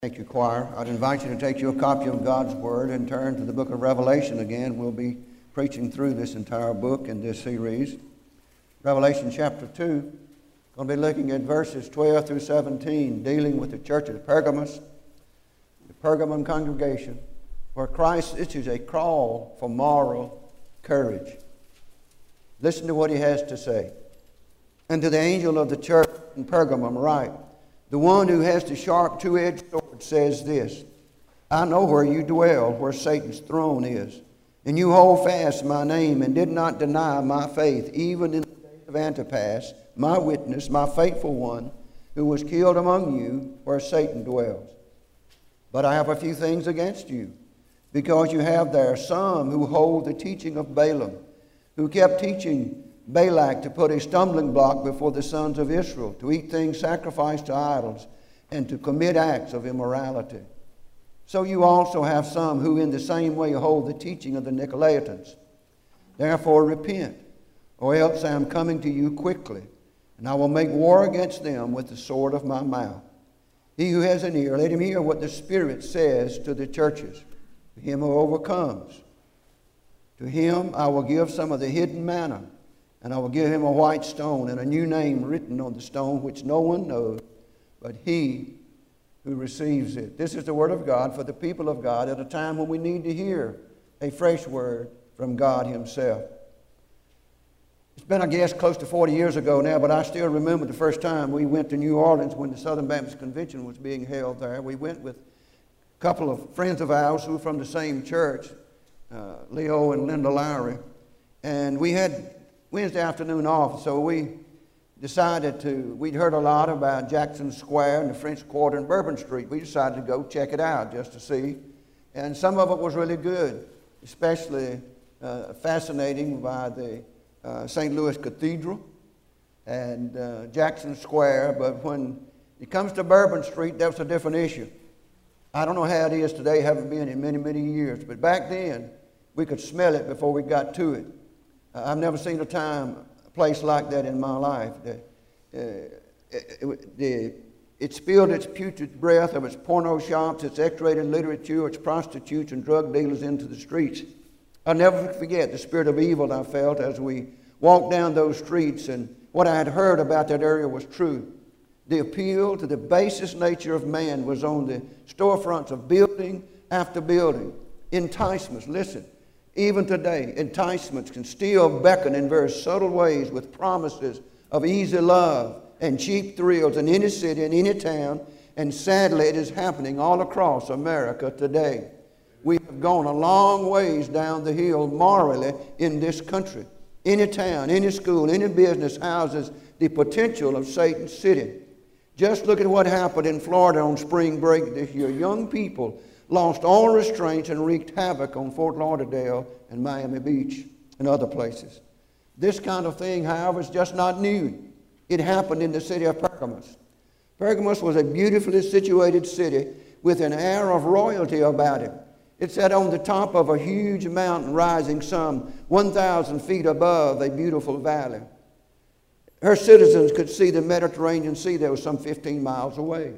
Thank you, choir. I'd invite you to take your copy of God's Word and turn to the book of Revelation again. We'll be preaching through this entire book in this series. Revelation chapter 2. Going to be looking at verses 12 through 17, dealing with the church of Pergamos, the Pergamon congregation, where Christ issues a call for moral courage. Listen to what he has to say. And to the angel of the church in Pergamum write, the one who has the sharp two-edged sword says this, I know where you dwell, where Satan's throne is, and you hold fast my name and did not deny my faith, even in the days of Antipas, my witness, my faithful one, who was killed among you, where Satan dwells. But I have a few things against you, because you have there some who hold the teaching of Balaam, who kept teaching Balak to put a stumbling block before the sons of Israel, to eat things sacrificed to idols, and to commit acts of immorality. So you also have some who in the same way hold the teaching of the Nicolaitans. Therefore repent, or else I am coming to you quickly, and I will make war against them with the sword of my mouth. He who has an ear, let him hear what the Spirit says to the churches. To him who overcomes, to him I will give some of the hidden manna, and I will give him a white stone and a new name written on the stone which no one knows but he who receives it. This is the word of God for the people of God at a time when we need to hear a fresh word from God himself. It's been, I guess, close to 40 years ago now, but I still remember the first time we went to New Orleans when the Southern Baptist Convention was being held there. We went with a couple of friends of ours who were from the same church, Leo and Linda Lowry, and we had Wednesday afternoon off, so we decided we'd heard a lot about Jackson Square and the French Quarter and Bourbon Street. We decided to go check it out just to see. And some of it was really good, especially fascinating by the St. Louis Cathedral and Jackson Square. But when it comes to Bourbon Street, that's a different issue. I don't know how it is today, haven't been in many, many years. But back then, we could smell it before we got to it. I've never seen a place like that in my life. It spilled its putrid breath of its porno shops, its X-rated literature, its prostitutes and drug dealers into the streets. I'll never forget the spirit of evil I felt as we walked down those streets, and what I had heard about that area was true. The appeal to the basest nature of man was on the storefronts of building after building. Enticements, listen. Even today, enticements can still beckon in very subtle ways with promises of easy love and cheap thrills in any city, in any town, and sadly it is happening all across America today. We have gone a long ways down the hill morally in this country. Any town, any school, any business houses the potential of Satan's city. Just look at what happened in Florida on spring break this year. Young people lost all restraints and wreaked havoc on Fort Lauderdale and Miami Beach and other places. This kind of thing, however, is just not new. It happened in the city of Pergamos. Pergamos was a beautifully situated city with an air of royalty about it. It sat on the top of a huge mountain rising some 1,000 feet above a beautiful valley. Her citizens could see the Mediterranean Sea that was some 15 miles away.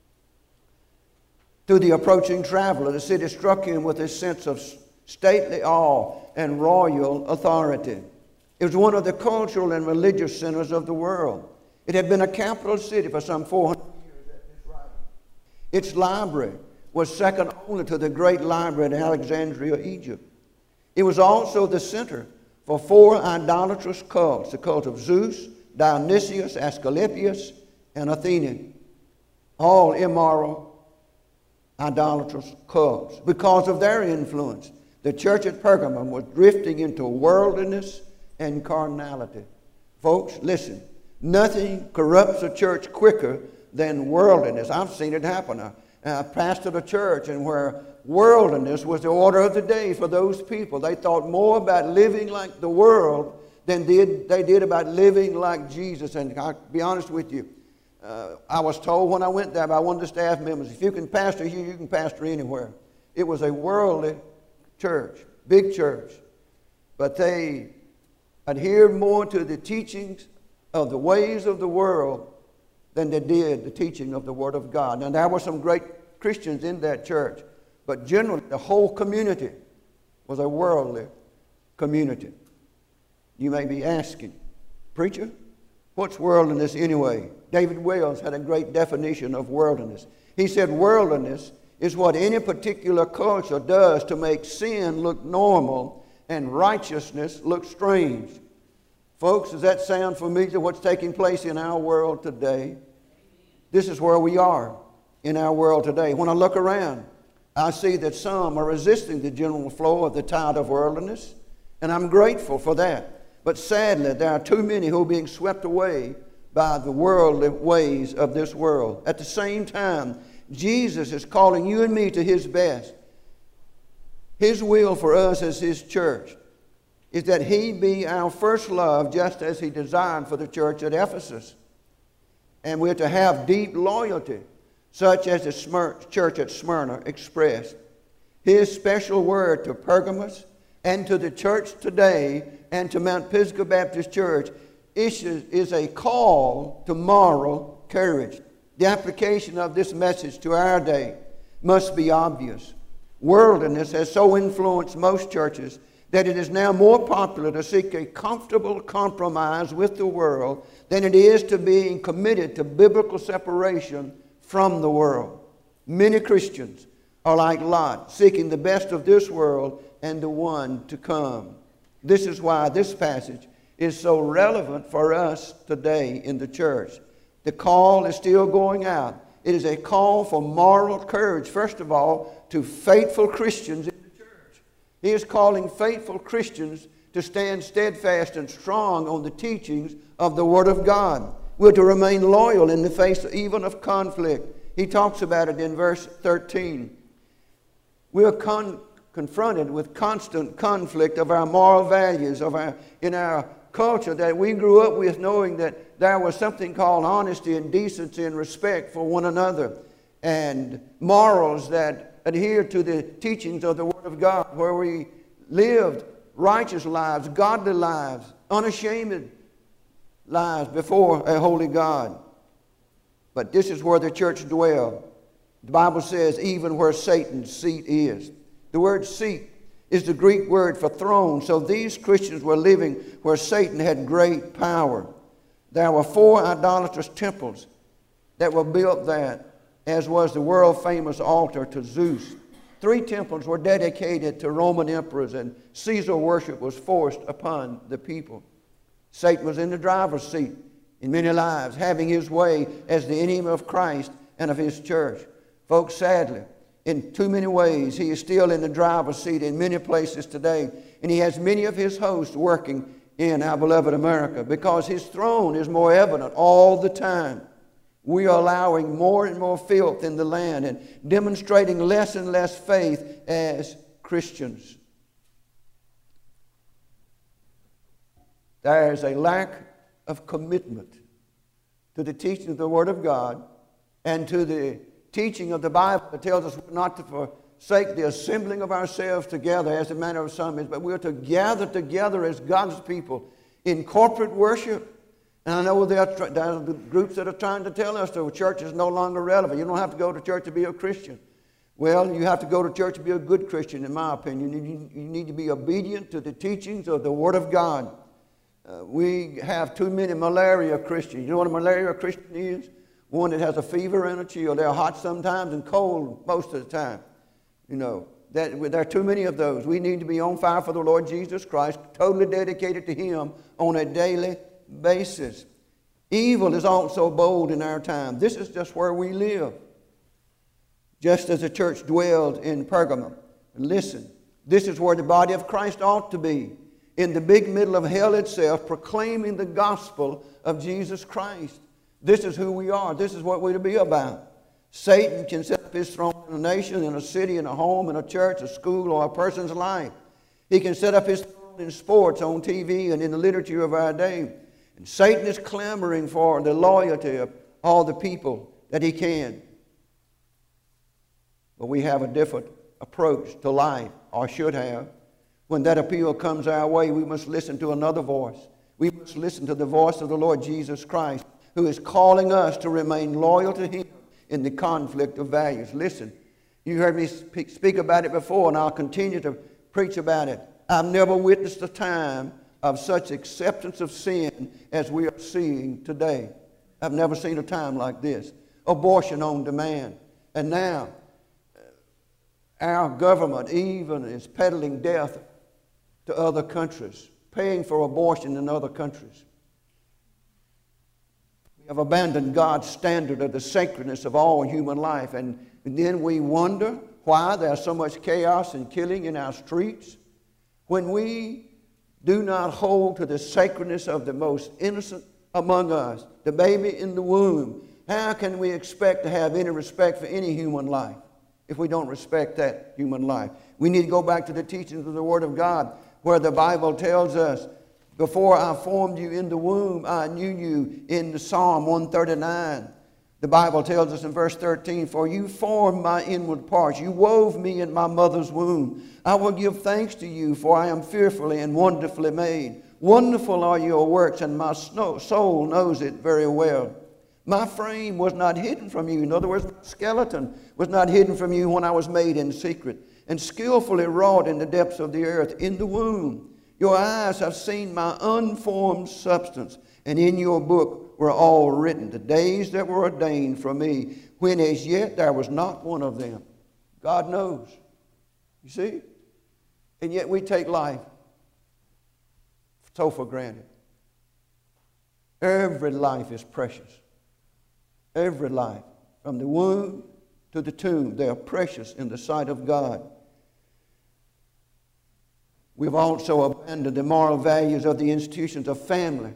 To the approaching traveler, the city struck him with a sense of stately awe and royal authority. It was one of the cultural and religious centers of the world. It had been a capital city for some 400 years at this writing. Its library was second only to the great library in Alexandria, Egypt. It was also the center for 4 idolatrous cults, the cult of Zeus, Dionysius, Asclepius, and Athena, all immoral idolatrous cults. Because of their influence, the church at Pergamum was drifting into worldliness and carnality. Folks, listen, nothing corrupts a church quicker than worldliness. I've seen it happen. I pastored a church and where worldliness was the order of the day for those people. They thought more about living like the world than they did about living like Jesus. And I'll be honest with you, I was told when I went there by one of the staff members, if you can pastor here, you can pastor anywhere. It was a worldly church, big church. But they adhered more to the teachings of the ways of the world than they did the teaching of the Word of God. Now, there were some great Christians in that church. But generally, the whole community was a worldly community. You may be asking, preacher, what's worldliness anyway? David Wells had a great definition of worldliness. He said worldliness is what any particular culture does to make sin look normal and righteousness look strange. Folks, does that sound familiar to what's taking place in our world today? This is where we are in our world today. When I look around, I see that some are resisting the general flow of the tide of worldliness, and I'm grateful for that. But sadly, there are too many who are being swept away by the worldly ways of this world. At the same time, Jesus is calling you and me to His best. His will for us as His church is that He be our first love, just as He designed for the church at Ephesus. And we're to have deep loyalty, such as the church at Smyrna expressed. His special word to Pergamos and to the church today and to Mount Pisgah Baptist Church is a call to moral courage. The application of this message to our day must be obvious. Worldliness has so influenced most churches that it is now more popular to seek a comfortable compromise with the world than it is to being committed to biblical separation from the world. Many Christians are like Lot, seeking the best of this world and the one to come. This is why this passage is so relevant for us today in the church. The call is still going out. It is a call for moral courage, first of all, to faithful Christians in the church. He is calling faithful Christians to stand steadfast and strong on the teachings of the Word of God. We're to remain loyal in the face even of conflict. He talks about it in verse 13. We are confronted with constant conflict of our moral values, in our culture that we grew up with, knowing that there was something called honesty and decency and respect for one another, and morals that adhere to the teachings of the Word of God, where we lived righteous lives, godly lives, unashamed lives before a holy God. But this is where the church dwelled. The Bible says, even where Satan's seat is. The word seat is the Greek word for throne. So these Christians were living where Satan had great power. There were 4 idolatrous temples that were built there, as was the world-famous altar to Zeus. 3 temples were dedicated to Roman emperors, and Caesar worship was forced upon the people. Satan was in the driver's seat in many lives, having his way as the enemy of Christ and of His church. Folks, sadly, in too many ways, he is still in the driver's seat in many places today. And he has many of his hosts working in our beloved America because his throne is more evident all the time. We are allowing more and more filth in the land and demonstrating less and less faith as Christians. There is a lack of commitment to the teaching of the Word of God and to the teaching of the Bible that tells us not to forsake the assembling of ourselves together as the manner of some is, but we're to gather together as God's people in corporate worship. And I know there are groups that are trying to tell us the church is no longer relevant. You don't have to go to church to be a Christian. Well, you have to go to church to be a good Christian, in my opinion. You need to be obedient to the teachings of the Word of God. We have too many malaria Christians. You know what a malaria Christian is? One that has a fever and a chill. They're hot sometimes and cold most of the time. You know, there are too many of those. We need to be on fire for the Lord Jesus Christ, totally dedicated to Him on a daily basis. Evil is also bold in our time. This is just where we live. Just as the church dwelled in Pergamum. Listen, this is where the body of Christ ought to be. In the big middle of hell itself, proclaiming the gospel of Jesus Christ. This is who we are. This is what we're to be about. Satan can set up his throne in a nation, in a city, in a home, in a church, a school, or a person's life. He can set up his throne in sports, on TV, and in the literature of our day. And Satan is clamoring for the loyalty of all the people that he can. But we have a different approach to life, or should have. When that appeal comes our way, we must listen to another voice. We must listen to the voice of the Lord Jesus Christ, who is calling us to remain loyal to Him in the conflict of values. Listen, you heard me speak about it before, and I'll continue to preach about it. I've never witnessed a time of such acceptance of sin as we are seeing today. I've never seen a time like this. Abortion on demand. And now, our government even is peddling death to other countries, paying for abortion in other countries. We have abandoned God's standard of the sacredness of all human life, and then we wonder why there's so much chaos and killing in our streets when we do not hold to the sacredness of the most innocent among us, the baby in the womb. How can we expect to have any respect for any human life if we don't respect that human life? We need to go back to the teachings of the Word of God, where the Bible tells us, before I formed you in the womb, I knew you, in the Psalm 139. The Bible tells us in verse 13, for you formed my inward parts. You wove me in my mother's womb. I will give thanks to you, for I am fearfully and wonderfully made. Wonderful are your works, and my soul knows it very well. My frame was not hidden from you. In other words, my skeleton was not hidden from you when I was made in secret, and skillfully wrought in the depths of the earth, in the womb. Your eyes have seen my unformed substance, and in your book were all written, the days that were ordained for me, when as yet there was not one of them. God knows. You see? And yet we take life so for granted. Every life is precious. Every life, from the womb to the tomb, they are precious in the sight of God. We've also abandoned the moral values of the institutions of family,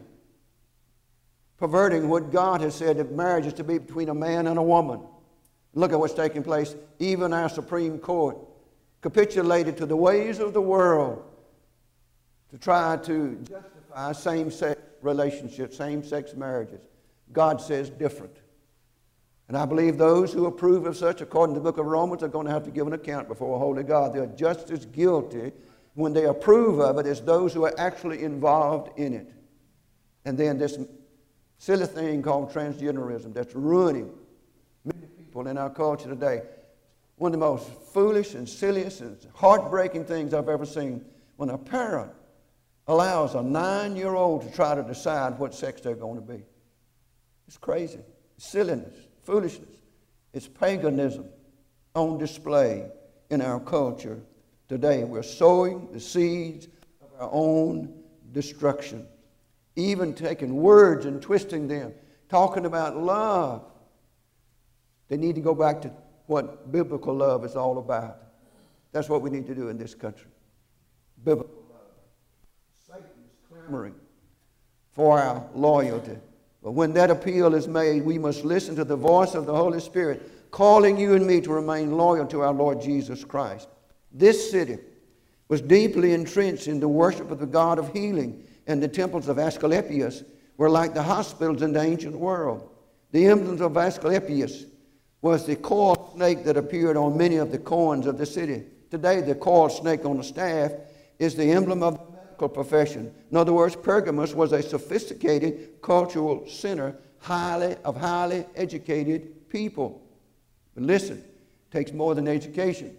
perverting what God has said that marriage is to be between a man and a woman. Look at what's taking place. Even our Supreme Court capitulated to the ways of the world to try to justify same-sex relationships, same-sex marriages. God says different. And I believe those who approve of such, according to the book of Romans, are going to have to give an account before a holy God. They are just as guilty when they approve of it as those who are actually involved in it. And then this silly thing called transgenderism that's ruining many people in our culture today. One of the most foolish and silliest and heartbreaking things I've ever seen, when a parent allows a 9-year-old to try to decide what sex they're going to be. It's crazy. It's silliness, foolishness. It's paganism on display in our culture today. We're sowing the seeds of our own destruction. Even taking words and twisting them, talking about love. They need to go back to what biblical love is all about. That's what we need to do in this country. Biblical love. Satan is clamoring for our loyalty. But when that appeal is made, we must listen to the voice of the Holy Spirit calling you and me to remain loyal to our Lord Jesus Christ. This city was deeply entrenched in the worship of the God of healing, and the temples of Asclepius were like the hospitals in the ancient world. The emblem of Asclepius was the coiled snake that appeared on many of the coins of the city. Today, the coiled snake on the staff is the emblem of the medical profession. In other words, Pergamos was a sophisticated cultural center of highly educated people. But listen, it takes more than education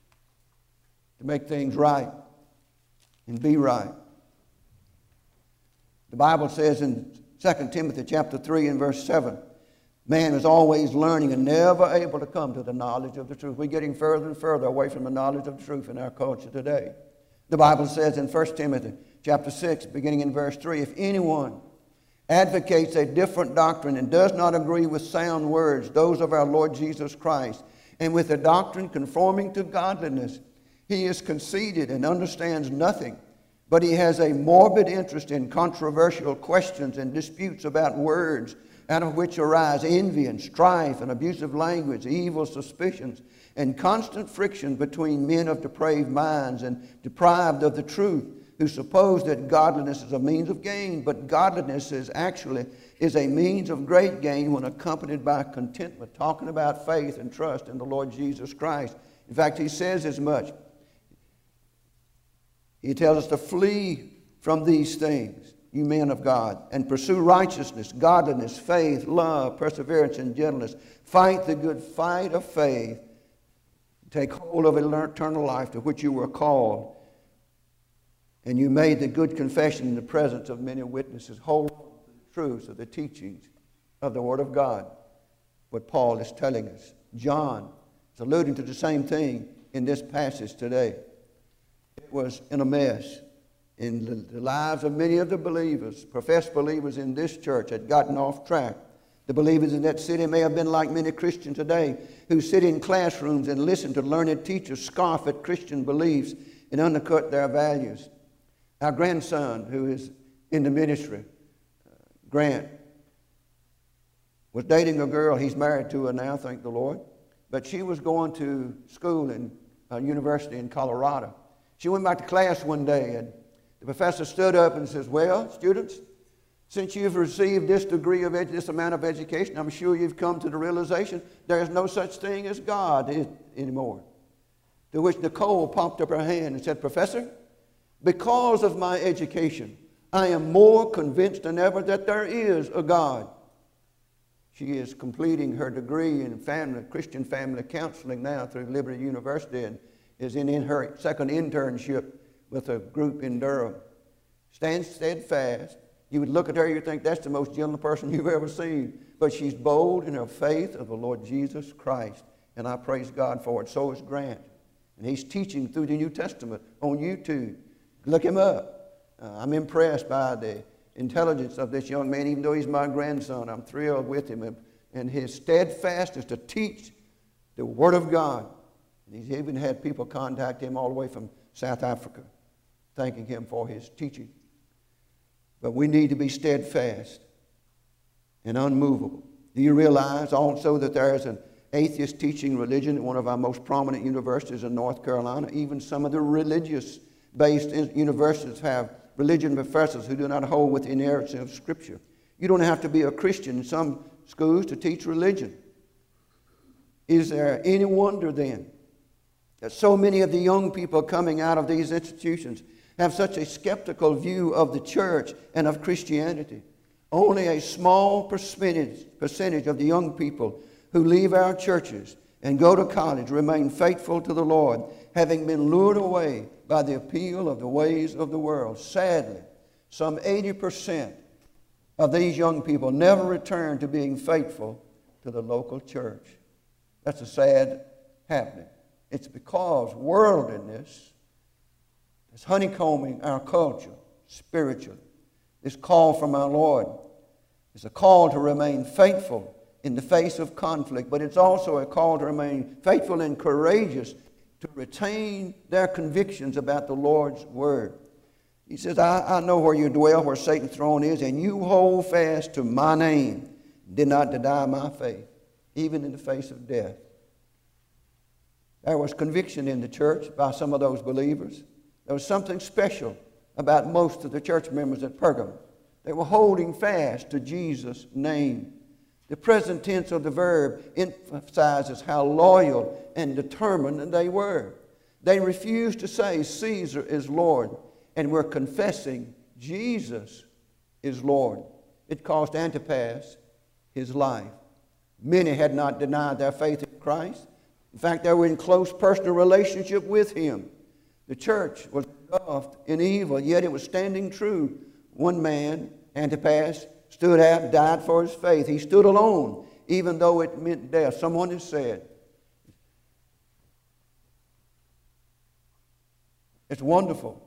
to make things right and be right. The Bible says in 2 Timothy chapter 3 and verse 7, man is always learning and never able to come to the knowledge of the truth. We're getting further and further away from the knowledge of the truth in our culture today. The Bible says in 1 Timothy chapter 6, beginning in verse 3, if anyone advocates a different doctrine and does not agree with sound words, those of our Lord Jesus Christ, and with a doctrine conforming to godliness, he is conceited and understands nothing, but he has a morbid interest in controversial questions and disputes about words, out of which arise envy and strife and abusive language, evil suspicions, and constant friction between men of depraved minds and deprived of the truth, who suppose that godliness is a means of gain, but godliness is a means of great gain when accompanied by contentment, talking about faith and trust in the Lord Jesus Christ. In fact, he says as much. He tells us to flee from these things. you men of God, and pursue righteousness, godliness, faith, love, perseverance, and gentleness. Fight the good fight of faith. Take hold of eternal life to which you were called. And you made the good confession in the presence of many witnesses. Hold on to the truths of the teachings of the Word of God. What Paul is telling us. John is alluding to the same thing in this passage today. It was in a mess. In the lives of many of the believers, professed believers in this church had gotten off track. The believers in that city may have been like many Christians today who sit in classrooms and listen to learned teachers scoff at Christian beliefs and undercut their values. Our grandson, who is in the ministry, Grant, was dating a girl. He's married to her now, thank the Lord. But she was going to school in a university in Colorado. She went back to class one day, and the professor stood up and says, well, students, since you've received this degree of this amount of education, I'm sure you've come to the realization there is no such thing as God anymore. To which Nicole popped up her hand and said, Professor, because of my education, I am more convinced than ever that there is a God. She is completing her degree in Christian family counseling now through Liberty University and is in her second internship with a group in Durham. Stands steadfast. You would look at her, you'd think that's the most gentle person you've ever seen. But she's bold in her faith of the Lord Jesus Christ. And I praise God for it. So is Grant. And he's teaching through the New Testament on YouTube. Look him up. I'm impressed by the intelligence of this young man. Even though he's my grandson, I'm thrilled with him. And his steadfastness to teach the Word of God. And he's even had people contact him all the way from South Africa, thanking him for his teaching. But we need to be steadfast and unmovable. Do you realize also that there is an atheist teaching religion at one of our most prominent universities in North Carolina? Even some of the religious-based universities have religion professors who do not hold with the inerrancy of Scripture. You don't have to be a Christian in some schools to teach religion. Is there any wonder then that so many of the young people coming out of these institutions have such a skeptical view of the church and of Christianity? Only a small percentage of the young people who leave our churches and go to college remain faithful to the Lord, having been lured away by the appeal of the ways of the world. Sadly, some 80% of these young people never return to being faithful to the local church. That's a sad happening. It's because worldliness is honeycombing our culture spiritually. This call from our Lord is a call to remain faithful in the face of conflict, but it's also a call to remain faithful and courageous to retain their convictions about the Lord's Word. He says, I know where you dwell, where Satan's throne is, and you hold fast to my name, did not deny my faith, even in the face of death. There was conviction in the church by some of those believers. There was something special about most of the church members at Pergamum. They were holding fast to Jesus' name. The present tense of the verb emphasizes how loyal and determined they were. They refused to say Caesar is Lord and were confessing Jesus is Lord. It cost Antipas his life. Many had not denied their faith in Christ. In fact, they were in close personal relationship with him. The church was engulfed in evil, yet it was standing true. One man, Antipas, stood out and died for his faith. He stood alone, even though it meant death. Someone has said, it's wonderful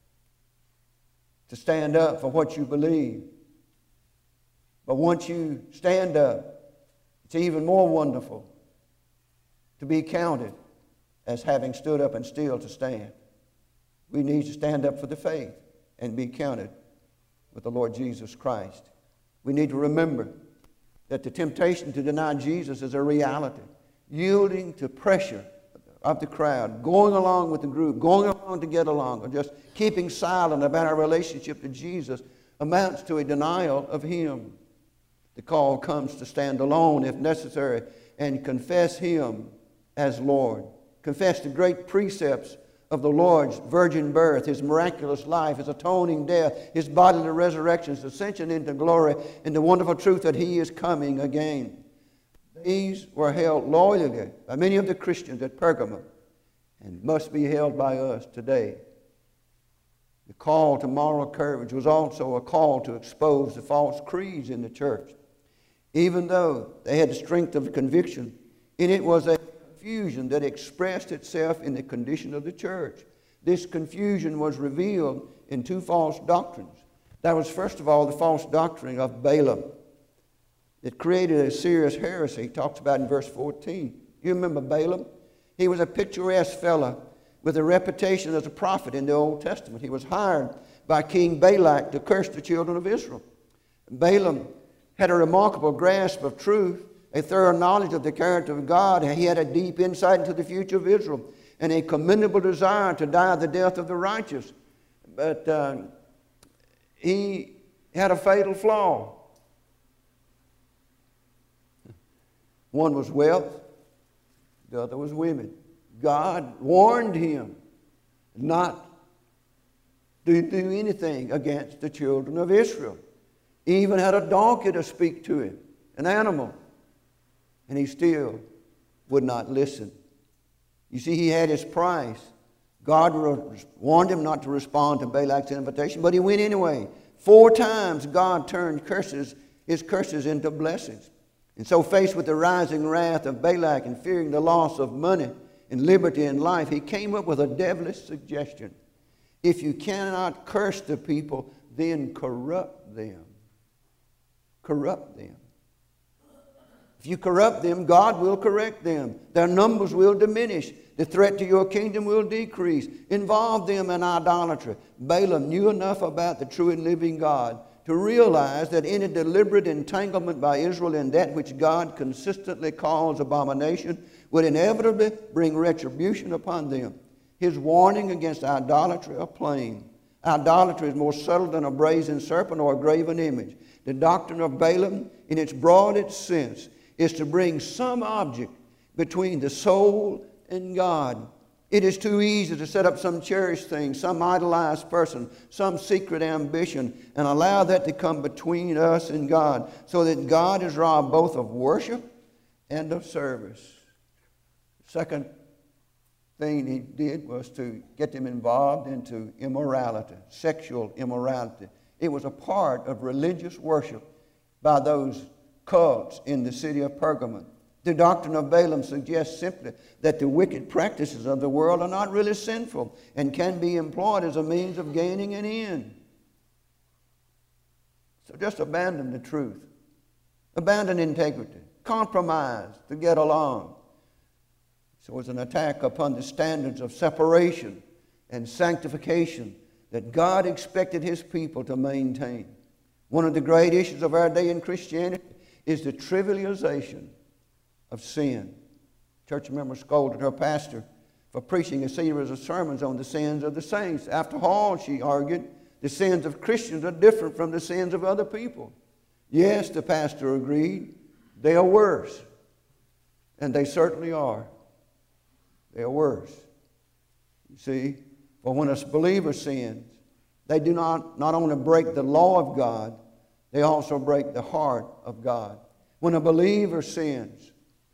to stand up for what you believe. But once you stand up, it's even more wonderful to be counted as having stood up and still to stand. We need to stand up for the faith and be counted with the Lord Jesus Christ. We need to remember that the temptation to deny Jesus is a reality. Yielding to pressure of the crowd, going along with the group, going along to get along, or just keeping silent about our relationship to Jesus amounts to a denial of Him. The call comes to stand alone if necessary and confess Him as Lord. Confess the great precepts of the Lord's virgin birth, His miraculous life, His atoning death, His bodily resurrection, His ascension into glory, and the wonderful truth that He is coming again. These were held loyally by many of the Christians at Pergamum and must be held by us today. The call to moral courage was also a call to expose the false creeds in the church. Even though they had the strength of conviction, and it was a confusion that expressed itself in the condition of the church. This confusion was revealed in two false doctrines. That was, first of all, the false doctrine of Balaam. It created a serious heresy. He talks about in verse 14. You remember Balaam? He was a picturesque fellow with a reputation as a prophet in the Old Testament. He was hired by King Balak to curse the children of Israel. Balaam had a remarkable grasp of truth, a thorough knowledge of the character of God. He had a deep insight into the future of Israel and a commendable desire to die the death of the righteous. But he had a fatal flaw. One was wealth, the other was women. God warned him not to do anything against the children of Israel. He even had a donkey to speak to him, an animal. And he still would not listen. You see, he had his price. God warned him not to respond to Balak's invitation, but he went anyway. 4 times God turned his curses into blessings. And so faced with the rising wrath of Balak and fearing the loss of money and liberty and life, he came up with a devilish suggestion. If you cannot curse the people, then corrupt them. Corrupt them. If you corrupt them, God will correct them. Their numbers will diminish. The threat to your kingdom will decrease. Involve them in idolatry. Balaam knew enough about the true and living God to realize that any deliberate entanglement by Israel in that which God consistently calls abomination would inevitably bring retribution upon them. His warning against idolatry are plain. Idolatry is more subtle than a brazen serpent or a graven image. The doctrine of Balaam, in its broadest sense, is to bring some object between the soul and God. It is too easy to set up some cherished thing, some idolized person, some secret ambition, and allow that to come between us and God, so that God is robbed both of worship and of service. Second thing he did was to get them involved into immorality, sexual immorality. It was a part of religious worship by those cults in the city of Pergamum. The doctrine of Balaam suggests simply that the wicked practices of the world are not really sinful and can be employed as a means of gaining an end. So just abandon the truth. Abandon integrity. Compromise to get along. So it's an attack upon the standards of separation and sanctification that God expected His people to maintain. One of the great issues of our day in Christianity is the trivialization of sin. Church member scolded her pastor for preaching a series of sermons on the sins of the saints. After all, she argued, the sins of Christians are different from the sins of other people. Yes, the pastor agreed, they are worse. And they certainly are. They are worse. You see, for when a believer sins, they do not only break the law of God, they also break the heart of God. When a believer sins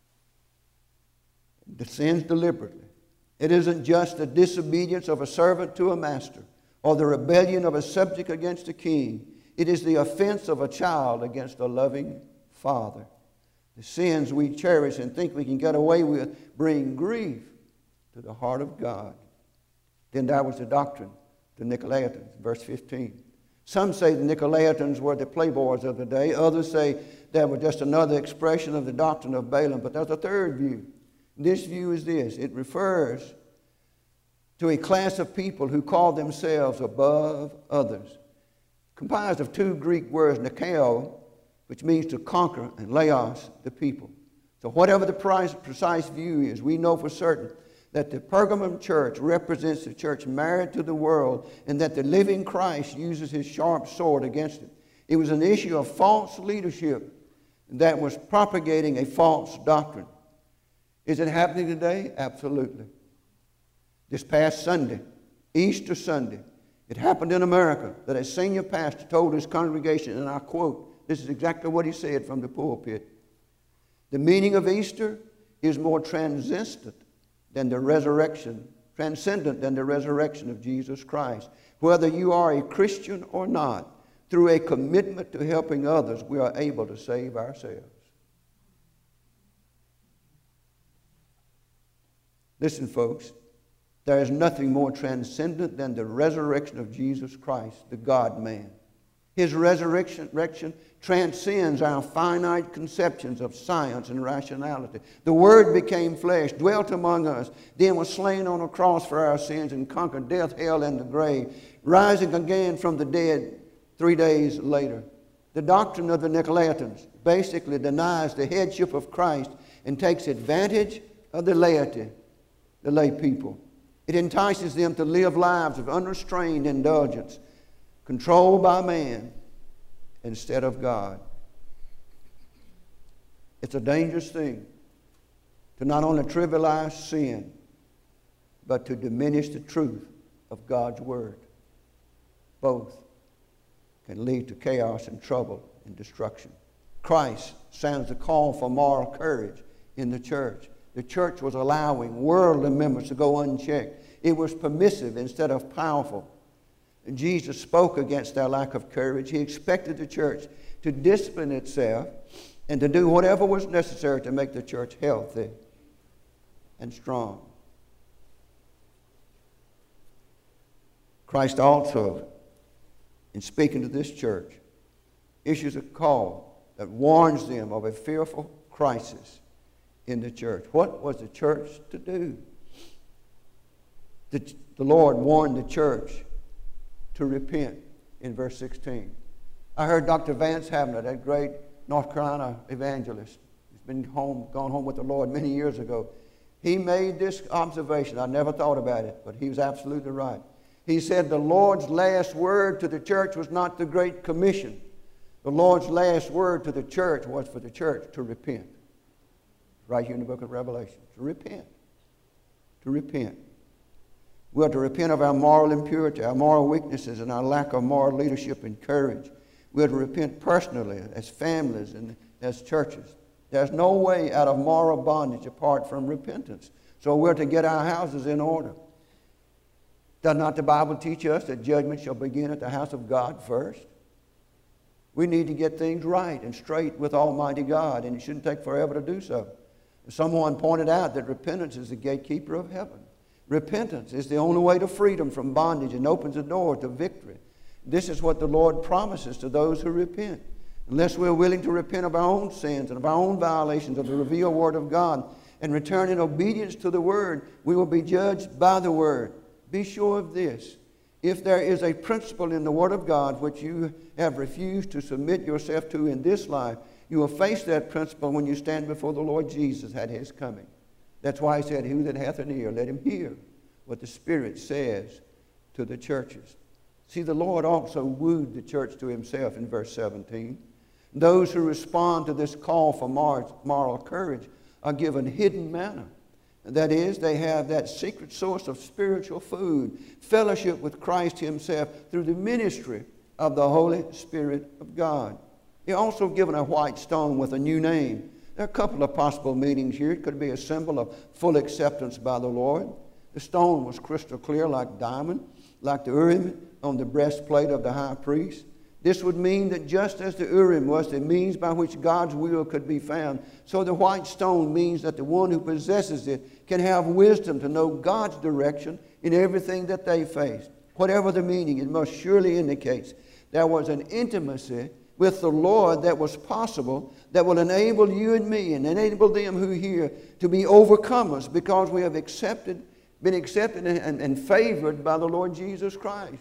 deliberately, it isn't just the disobedience of a servant to a master or the rebellion of a subject against a king. It is the offense of a child against a loving father. The sins we cherish and think we can get away with bring grief to the heart of God. Then that was the doctrine, the Nicolaitans, verse 15. Some say the Nicolaitans were the playboys of the day. Others say that was just another expression of the doctrine of Balaam. But there's a third view. This view is this. It refers to a class of people who call themselves above others. Comprised of 2 Greek words, nikao, which means to conquer, and laos, the people. So whatever the precise view is, we know for certain that the Pergamum church represents the church married to the world, and that the living Christ uses His sharp sword against it. It was an issue of false leadership that was propagating a false doctrine. Is it happening today? Absolutely. This past Sunday, Easter Sunday, it happened in America that a senior pastor told his congregation, and I quote, this is exactly what he said from the pulpit: the meaning of Easter is more transcendent than the resurrection of Jesus Christ. Whether you are a Christian or not, through a commitment to helping others, we are able to save ourselves. Listen, folks, there is nothing more transcendent than the resurrection of Jesus Christ, the God-man. His resurrection transcends our finite conceptions of science and rationality. The Word became flesh, dwelt among us, then was slain on a cross for our sins and conquered death, hell, and the grave, rising again from the dead 3 days later. The doctrine of the Nicolaitans basically denies the headship of Christ and takes advantage of the laity, the lay people. It entices them to live lives of unrestrained indulgence, controlled by man instead of God. It's a dangerous thing to not only trivialize sin, but to diminish the truth of God's Word. Both can lead to chaos and trouble and destruction. Christ sounds the call for moral courage in the church. The church was allowing worldly members to go unchecked. It was permissive instead of powerful. And Jesus spoke against their lack of courage. He expected the church to discipline itself and to do whatever was necessary to make the church healthy and strong. Christ also, in speaking to this church, issues a call that warns them of a fearful crisis in the church. What was the church to do? The Lord warned the church to repent in verse 16. I heard Dr. Vance Havner, that great North Carolina evangelist, who's gone home with the Lord many years ago. He made this observation. I never thought about it, but he was absolutely right. He said the Lord's last word to the church was not the Great Commission. The Lord's last word to the church was for the church to repent. Right here in the book of Revelation. To repent. To repent. We are to repent of our moral impurity, our moral weaknesses, and our lack of moral leadership and courage. We are to repent personally, as families and as churches. There's no way out of moral bondage apart from repentance. So we're to get our houses in order. Does not the Bible teach us that judgment shall begin at the house of God first? We need to get things right and straight with Almighty God, and it shouldn't take forever to do so. Someone pointed out that repentance is the gatekeeper of heaven. Repentance is the only way to freedom from bondage and opens the door to victory. This is what the Lord promises to those who repent. Unless we're willing to repent of our own sins and of our own violations of the revealed Word of God and return in obedience to the Word, we will be judged by the Word. Be sure of this. If there is a principle in the Word of God which you have refused to submit yourself to in this life, you will face that principle when you stand before the Lord Jesus at His coming. That's why He said, "Who that hath an ear, let him hear what the Spirit says to the churches." See, the Lord also wooed the church to Himself in verse 17. Those who respond to this call for moral courage are given hidden manna. That is, they have that secret source of spiritual food, fellowship with Christ Himself through the ministry of the Holy Spirit of God. You're also given a white stone with a new name. There are a couple of possible meanings here. It could be a symbol of full acceptance by the Lord. The stone was crystal clear like diamond, like the Urim on the breastplate of the high priest. This would mean that just as the Urim was the means by which God's will could be found, so the white stone means that the one who possesses it can have wisdom to know God's direction in everything that they face. Whatever the meaning, it most surely indicates there was an intimacy with the Lord that was possible, that will enable you and me and enable them who hear to be overcomers because we have been accepted and favored by the Lord Jesus Christ.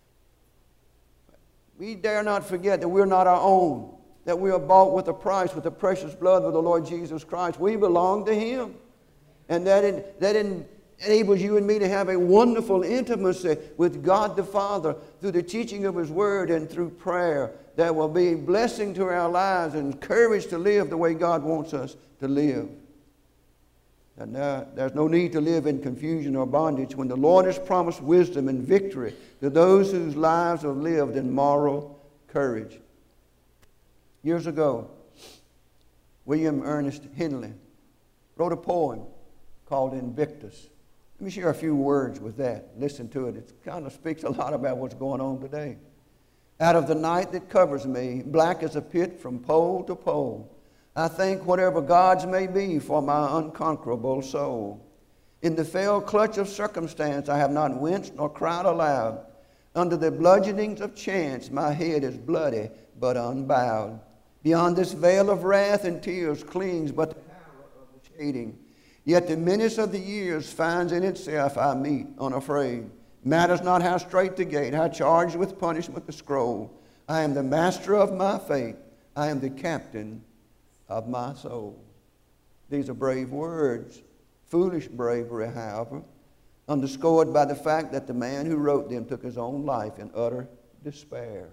We dare not forget that we're not our own, that we are bought with a price, with the precious blood of the Lord Jesus Christ. We belong to Him. And that enables you and me to have a wonderful intimacy with God the Father through the teaching of His Word and through prayer. That will be a blessing to our lives and courage to live the way God wants us to live. And now there's no need to live in confusion or bondage when the Lord has promised wisdom and victory to those whose lives have lived in moral courage. Years ago, William Ernest Henley wrote a poem called Invictus. Let me share a few words with that. Listen to it. It kind of speaks a lot about what's going on today. Out of the night that covers me, black as a pit from pole to pole, I think whatever gods may be for my unconquerable soul. In the fell clutch of circumstance, I have not winced nor cried aloud. Under the bludgeonings of chance, my head is bloody but unbowed. Beyond this veil of wrath and tears clings but the power of the shading. Yet the menace of the years finds in itself I meet unafraid. Matters not how straight the gate, how charged with punishment the scroll. I am the master of my fate. I am the captain of my soul. These are brave words. Foolish bravery, however, underscored by the fact that the man who wrote them took his own life in utter despair.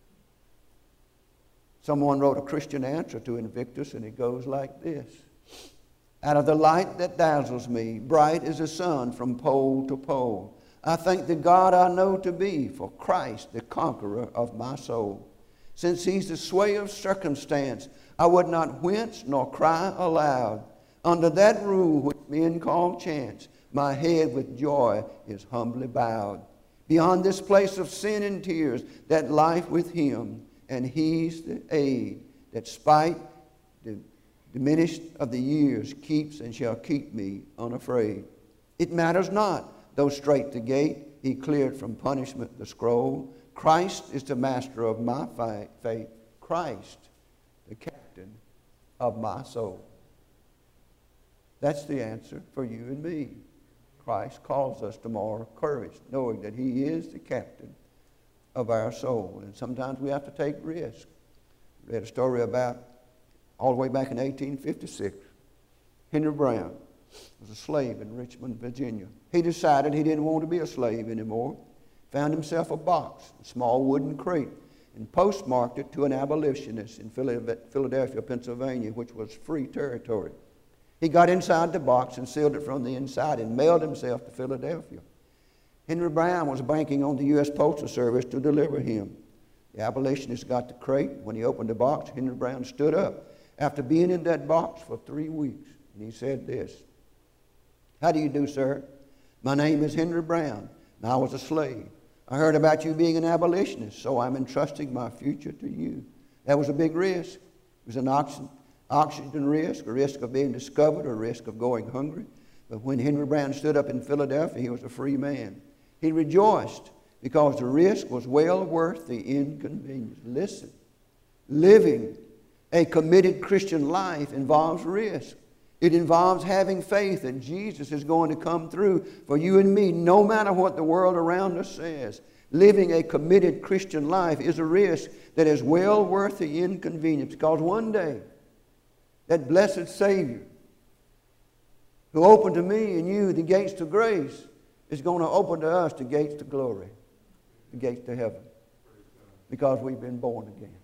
Someone wrote a Christian answer to Invictus, and it goes like this. Out of the light that dazzles me, bright as the sun from pole to pole, I thank the God I know to be for Christ, the conqueror of my soul. Since he's the sway of circumstance, I would not wince nor cry aloud. Under that rule which men call chance, my head with joy is humbly bowed. Beyond this place of sin and tears, that life with him, and he's the aid that spite the diminished of the years keeps and shall keep me unafraid. It matters not, though straight the gate, he cleared from punishment the scroll. Christ is the master of my fate. Christ, the captain of my soul. That's the answer for you and me. Christ calls us to moral courage, knowing that he is the captain of our soul. And sometimes we have to take risks. I read a story about all the way back in 1856. Henry Brown was a slave in Richmond, Virginia. He decided he didn't want to be a slave anymore. Found himself a box, a small wooden crate, and postmarked it to an abolitionist in Philadelphia, Pennsylvania, which was free territory. He got inside the box and sealed it from the inside and mailed himself to Philadelphia. Henry Brown was banking on the U.S. Postal Service to deliver him. The abolitionist got the crate. When he opened the box, Henry Brown stood up after being in that box for 3 weeks. And he said this, "How do you do, sir? My name is Henry Brown, and I was a slave. I heard about you being an abolitionist, so I'm entrusting my future to you." That was a big risk. It was an oxygen risk, a risk of being discovered, a risk of going hungry. But when Henry Brown stood up in Philadelphia, he was a free man. He rejoiced because the risk was well worth the inconvenience. Listen, living a committed Christian life involves risk. It involves having faith that Jesus is going to come through for you and me, no matter what the world around us says. Living a committed Christian life is a risk that is well worth the inconvenience, because one day, that blessed Savior who opened to me and you the gates to grace is going to open to us the gates to glory, the gates to heaven, because we've been born again.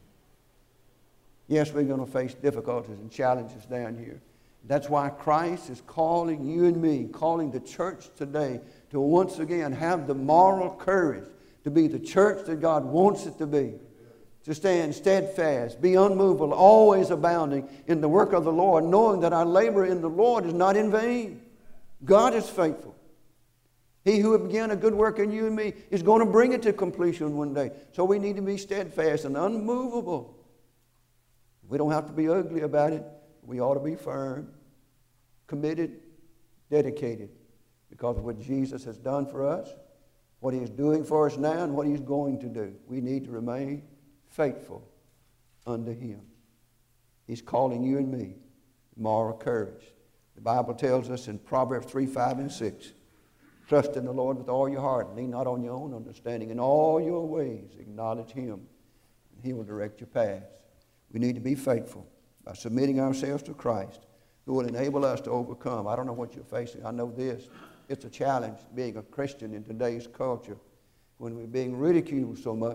Yes, we're going to face difficulties and challenges down here. That's why Christ is calling you and me, calling the church today to once again have the moral courage to be the church that God wants it to be. To stand steadfast, be unmovable, always abounding in the work of the Lord, knowing that our labor in the Lord is not in vain. God is faithful. He who began a good work in you and me is going to bring it to completion one day. So we need to be steadfast and unmovable. We don't have to be ugly about it. We ought to be firm, committed, dedicated, because of what Jesus has done for us, what he is doing for us now, and what he's going to do. We need to remain faithful unto him. He's calling you and me moral courage. The Bible tells us in Proverbs 3, 5, and 6, trust in the Lord with all your heart, and lean not on your own understanding. In all your ways acknowledge him, and he will direct your paths. We need to be faithful by submitting ourselves to Christ, who will enable us to overcome. I don't know what you're facing. I know this. It's a challenge being a Christian in today's culture when we're being ridiculed so much.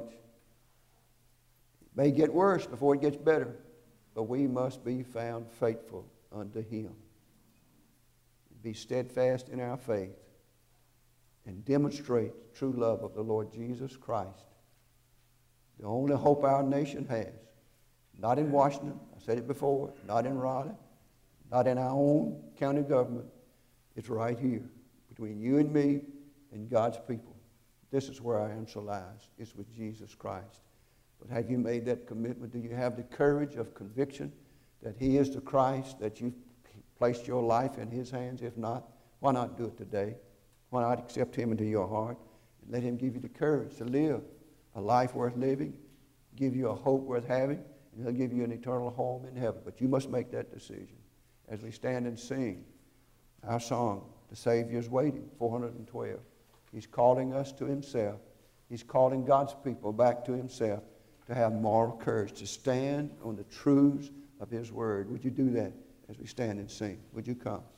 It may get worse before it gets better, but we must be found faithful unto him. be steadfast in our faith and demonstrate the true love of the Lord Jesus Christ. The only hope our nation has, not in Washington, I said it before, not in Raleigh, not in our own county government. It's right here between you and me and God's people. This is where our answer lies. It's with Jesus Christ. But have you made that commitment? Do you have the courage of conviction that He is the Christ, that you've placed your life in His hands? If not, why not do it today? Why not accept Him into your heart and let Him give you the courage to live a life worth living, give you a hope worth having, and He'll give you an eternal home in heaven. But you must make that decision. As we stand and sing our song, The Savior's Waiting, 412. He's calling us to Himself. He's calling God's people back to Himself to have moral courage, to stand on the truths of His Word. Would you do that as we stand and sing? Would you come?